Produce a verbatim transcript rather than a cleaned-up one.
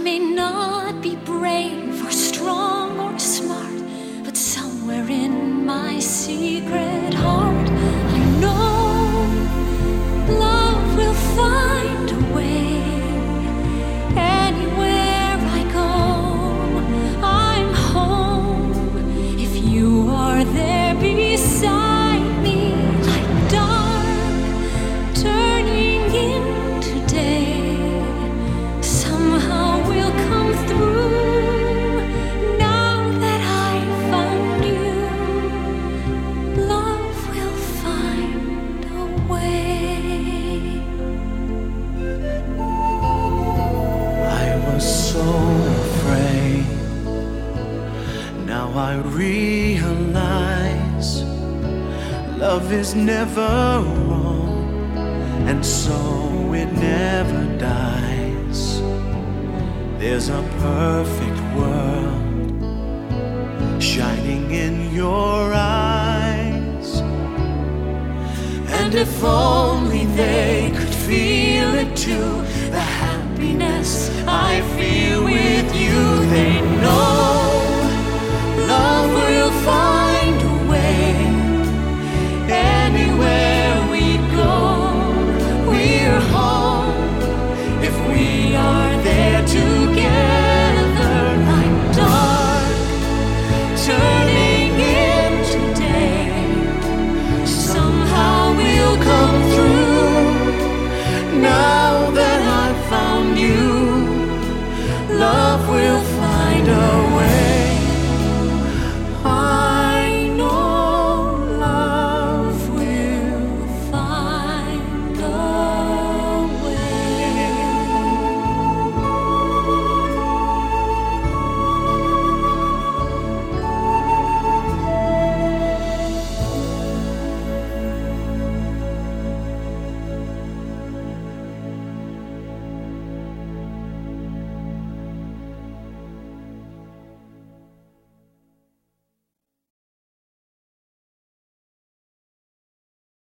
may not be brave or strong or smart, but somewhere in my secret heart, I know love will find a way. Anywhere I go, I'm home. If you are there beside me, like dark turning into day, somehow we'll come through. Now that I found you, love will find a way. I was so afraid. Now I realize love is never wrong, and so it never dies. There's a perfect world shining in your eyes, and if only they could feel it too, the happiness I feel with you, they